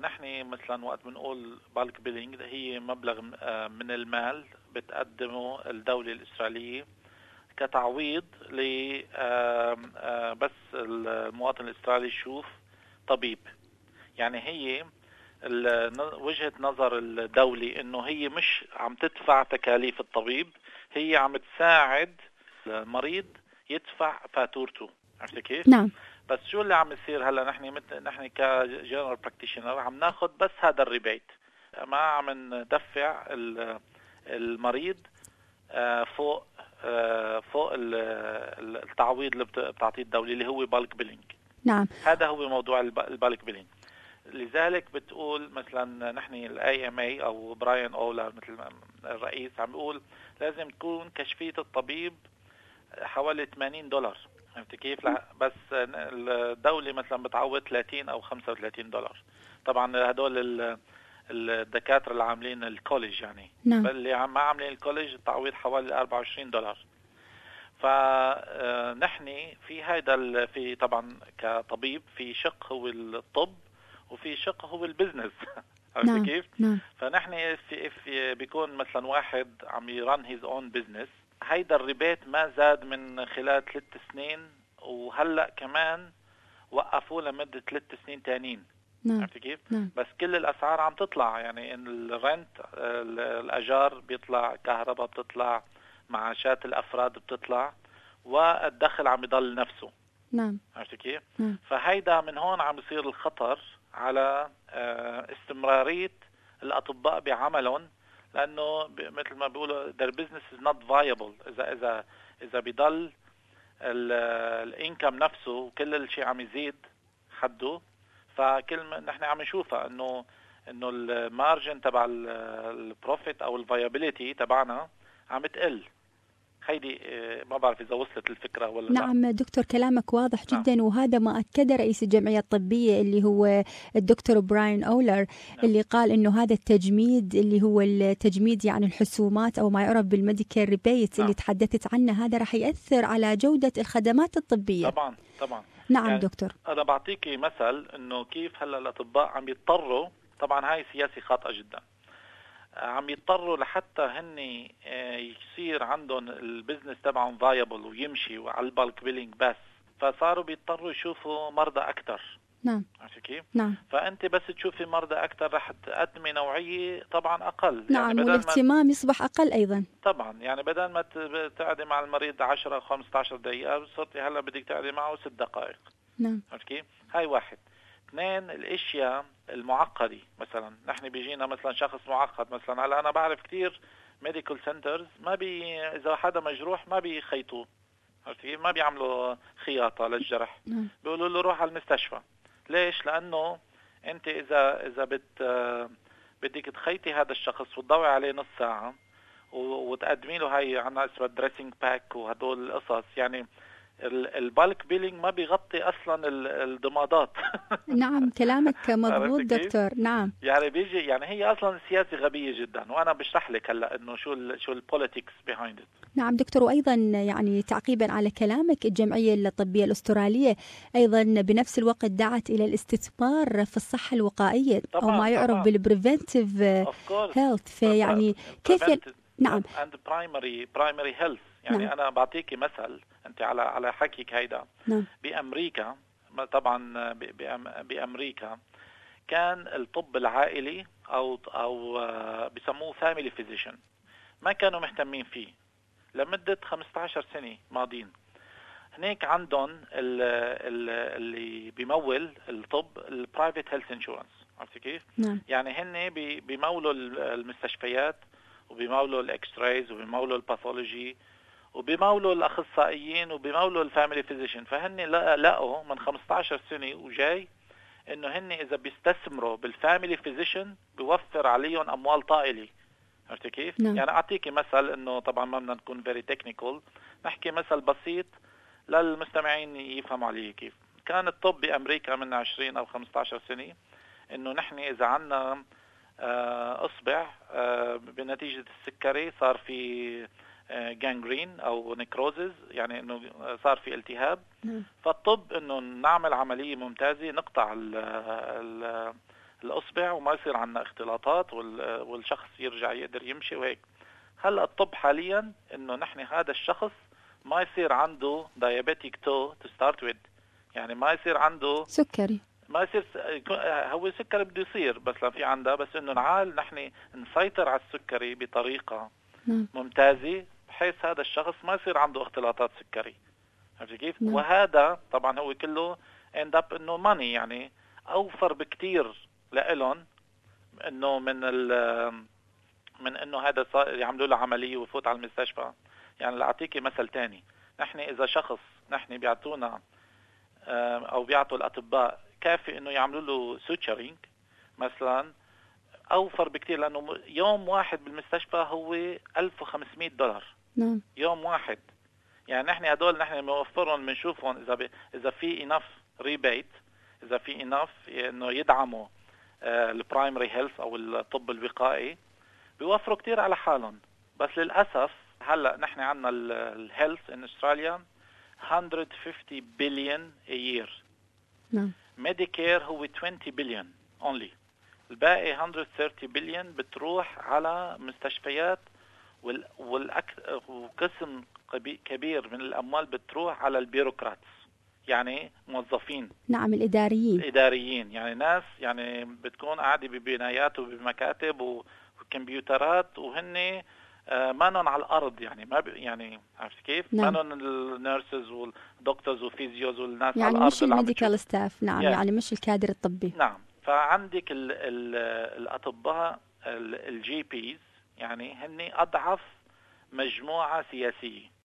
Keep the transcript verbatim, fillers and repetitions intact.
نحن مثلا وقت بنقول بالك بيلينج هي مبلغ من المال بتقدمه الدولة الإسرائيلية كتعويض ل بس المواطن الإسرائيلي يشوف طبيب. يعني هي وجهة نظر الدولة إنه هي مش عم تدفع تكاليف الطبيب، هي عم تساعد المريض يدفع فاتورته. عرفت كيف؟ نعم. بس شو اللي عم يصير هلا؟ نحن نحن كجنرال براكتيشنر عم ناخذ بس هذا الريبيت، ما عم ندفع المريض فوق فوق التعويض اللي بتعطيه الدولة اللي هو بالك بيلينج. نعم. هذا هو موضوع البالك بيلينج. لذلك بتقول مثلا نحن الاي ام اي او براين اولر مثل الرئيس عم بيقول لازم تكون كشفية الطبيب حوالي ثمانين دولار. فهمت كيف؟ لا بس الدولة مثلا بتعوض ثلاثين أو خمسة وثلاثين دولار. طبعا هدول الدكاترة اللي عاملين الكوليج يعني. نعم. اللي ما عاملين الكوليج التعويض حوالي أربعة وعشرين دولار. فنحن في هيدا في طبعا كطبيب في شق هو الطب وفي شق هو البزنس. عرفت نعم. كيف؟ نعم. فنحن في, في بيكون مثلا واحد عم يرن هيز اون بزنس، هيدا الريبيت ما زاد من خلال ثلاث سنين، وهلأ كمان وقفوا لمدة ثلاث سنين تانين. نعم. عرفت كيف؟ نعم. بس كل الأسعار عم تطلع، يعني إن الرنت الأجار بيطلع، كهرباء بتطلع، معاشات الأفراد بتطلع، والدخل عم يضل نفسه. نعم. عرفت كيف؟ نعم. فهيدا من هون عم يصير الخطر على استمرارية الأطباء بعملهم، لأنه مثل ما بيقولوا their business is not viable. إذا إذا إذا بيضل الانكم نفسه وكل الشيء عم يزيد حده، فكل ما نحن عم نشوفها إنه إنه المارجن تبع البروفيت أو الفايابيليتي تبعنا عم تقل. هيدي ما بعرف إذا وصلت الفكرة ولا نعم. لا. دكتور كلامك واضح جدا. نعم. وهذا ما أكد رئيس الجمعية الطبية اللي هو الدكتور براين أولر. نعم. اللي قال إنه هذا التجميد اللي هو التجميد يعني الحسومات أو ما يعرف بالميديكال ريبيت. نعم. اللي تحدثت عنه هذا رح يأثر على جودة الخدمات الطبية. طبعا طبعا. نعم يعني دكتور. أنا بعطيكي مثل إنه كيف هلا الأطباء عم يضطروا، طبعا هاي سياسة خاطئة جدا، عم يضطروا لحتى هن يصير عندهم البزنس تبعهم فايبل ويمشي وعلى البالك بيلينج بس، فصاروا بيضطروا يشوفوا مرضى أكتر. نعم. عرفت كيف؟ نعم. فأنت بس تشوفي مرضى أكتر رح تقدمي نوعية طبعا أقل. نعم. يعني والاهتمام يصبح أقل أيضا. طبعا يعني بدل ما تقعدي مع المريض عشرة خمسة عشر دقيقة صرتي هلا بدك تقعدي معه ست دقائق. نعم. عرفت كيف؟ هاي واحد. اثنين، الاشياء المعقدة. مثلا نحن بيجينا مثلا شخص معقد، مثلا هلا انا بعرف كتير ميديكال سنترز ما بي اذا حدا مجروح ما بيخيطوه. عرفت كيف؟ ما بيعملوا خياطة للجرح. نعم. بيقولوا له روح على المستشفى. ليش؟ لانه انت اذا اذا بت بدك تخيطي هذا الشخص وتضوي عليه نص ساعة وتقدمي له هاي عنا اسمها دريسنج باك وهدول القصص، يعني البالك بيلينج ما بيغطي اصلا الضمادات. نعم كلامك مضبوط دكتور. نعم. يعني بيجي يعني هي اصلا سياسه غبيه جدا، وانا بشرح لك هلا انه شو ال شو البوليتكس بيهايند ات. نعم دكتور. وايضا يعني تعقيبا على كلامك، الجمعيه الطبيه الاستراليه ايضا بنفس الوقت دعت الى الاستثمار في الصحه الوقائيه او ما يعرف بالبريفنتيف هيلث. فيعني كيف ي... نعم اند برايمري برايمري هيلث. يعني نعم. انا بعطيكي مثل انت على على حكيك هيدا. نعم. بامريكا طبعا بامريكا كان الطب العائلي او او بسموه فاميلي فيزيشن ما كانوا مهتمين فيه لمده خمسة عشر سنه ماضيين. هناك عندهم اللي بيمول الطب البرايفت هيلث انشورنس. عرفتي كيف؟ نعم. يعني هن بيمولوا المستشفيات وبيمولوا الاكس رايز وبيمولوا الباثولوجي وبيمولوا الاخصائيين وبيمولوا الفاميلي فيزيشن. فهن لقوا من خمسة عشر سنه وجاي انه هن اذا بيستثمروا بالفاميلي فيزيشن بيوفر عليهم اموال طائله. عرفتي كيف؟ نعم. يعني اعطيكي مثل انه طبعا ما بدنا نكون فيري تكنيكال، نحكي مثل بسيط للمستمعين يفهموا عليه كيف. كان الطب بامريكا من عشرين او خمسة عشر سنه انه نحن اذا عنا اصبع بنتيجه السكري صار في جانجرين او نيكروزز، يعني انه صار في التهاب. م. فالطب انه نعمل عمليه ممتازه نقطع ال ال الأصبع وما يصير عندنا اختلاطات والشخص يرجع يقدر يمشي وهيك. هلا الطب حاليا انه نحن هذا الشخص ما يصير عنده diabetic toe to start with، يعني ما يصير عنده سكري، ما يصير هو سكري بده يصير بس لا في عنده، بس انه نعال نحن نسيطر على السكري بطريقة نعم. ممتازة بحيث هذا الشخص ما يصير عنده اختلاطات سكري. عرفت كيف؟ نعم. وهذا طبعا هو كله end up انه ماني، يعني اوفر بكتير لإلهم انه من ال من انه هذا يعملوا له عمليه ويفوت على المستشفى. يعني لاعطيكي مثل تاني، نحن اذا شخص نحن بيعطونا او بيعطوا الاطباء كافي انه يعملوا له سوتشرينج مثلا، اوفر بكتير، لانه يوم واحد بالمستشفى هو ألف وخمسمية دولار. نعم. يوم واحد. يعني نحن هدول نحن بنوفرهم بنشوفهم اذا ب... اذا في انف ريبيت، اذا في انف انه يدعموا البرايمري هيلث او الطب الوقائي، بيوفروا كتير على حالهم. بس للأسف هلأ نحن عنا الهيلث in Australia one hundred fifty billion a year. نعم. Medicare هو twenty billion only. الباقي one hundred thirty billion بتروح على مستشفيات وال والأك... وقسم كبير من الأموال بتروح على البيروقراطس، يعني موظفين. نعم، الإداريين. الإداريين يعني ناس يعني بتكون قاعدة ببنايات وبمكاتب و كمبيوترات وهن مانن على الارض، يعني ما يعني عرفت كيف؟ نعم. مانن النيرسز والدكتورز والفيزيوز والناس يعني على الارض، مش الميديكال ستاف. نعم. يعني, يعني مش الكادر الطبي. نعم. فعندك ال ال الاطباء الجي بيز، يعني هن اضعف مجموعه سياسيه،